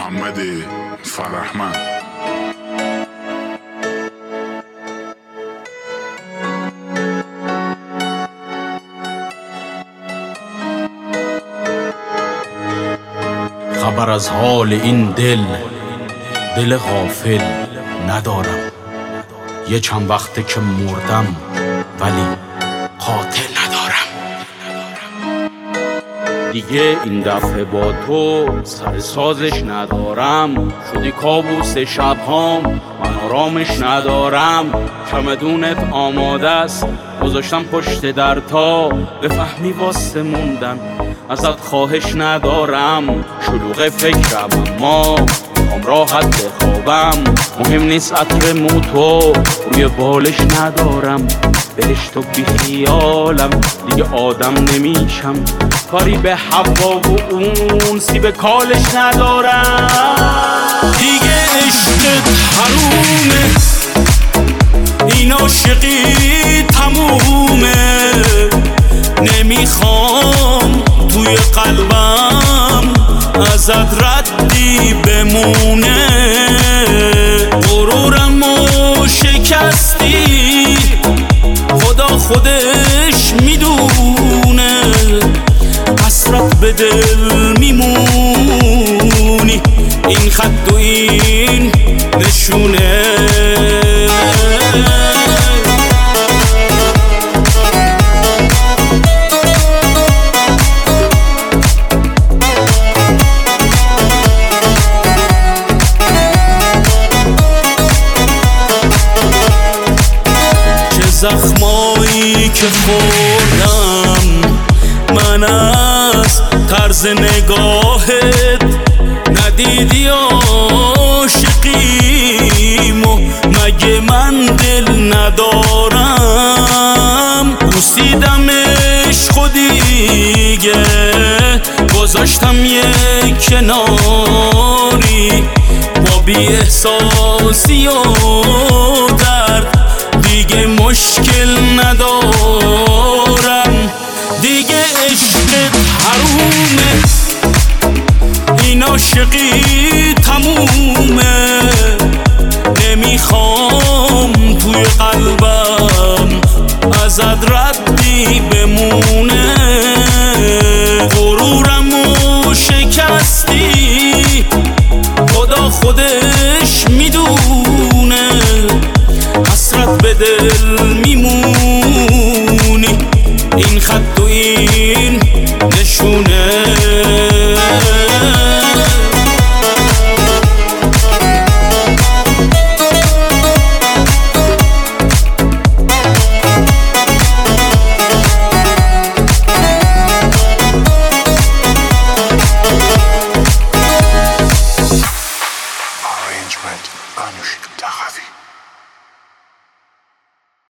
محمد فرحمند. خبر از حال این دل غافل ندارم. یه چند وقته که مردم ولی قاتل ندارم. دیگه این دفعه با تو سر سازش ندارم. شدی کابوس شبهام، من آرامش ندارم. چمدونت آماده است، گذاشتم پشت در تا بفهمی واسه موندن ازت خواهش ندارم. شلوغ فکرم اما راحت بخوابم. مهم نیست عطر موتو روی بالش ندارم. بهشت و بی خیالم دیگه آدم نمیشم. کاری به هوا و اون سیب کالش ندارم. دیگه عشقت حرومه، این عاشقی تمومه. نمیخوام توی قلبم ازت ردی بمونه. غرورمو شکستی، خدا خودش میدونه. حسرت به دل میمونی، این خط و این نشونه. زخمایی که خوردم من از طرز نگاهت، ندیدی عاشقیمو مگه من دل ندارم. بوسیدمش خودیگه گذاشتم یه کناری با بی احساسی و درد. دیگه مشکل ندارم، دیگه عشقت حرومه، این عاشقی تمومه. نمیخوام توی قلبم ازت ردی بمونه.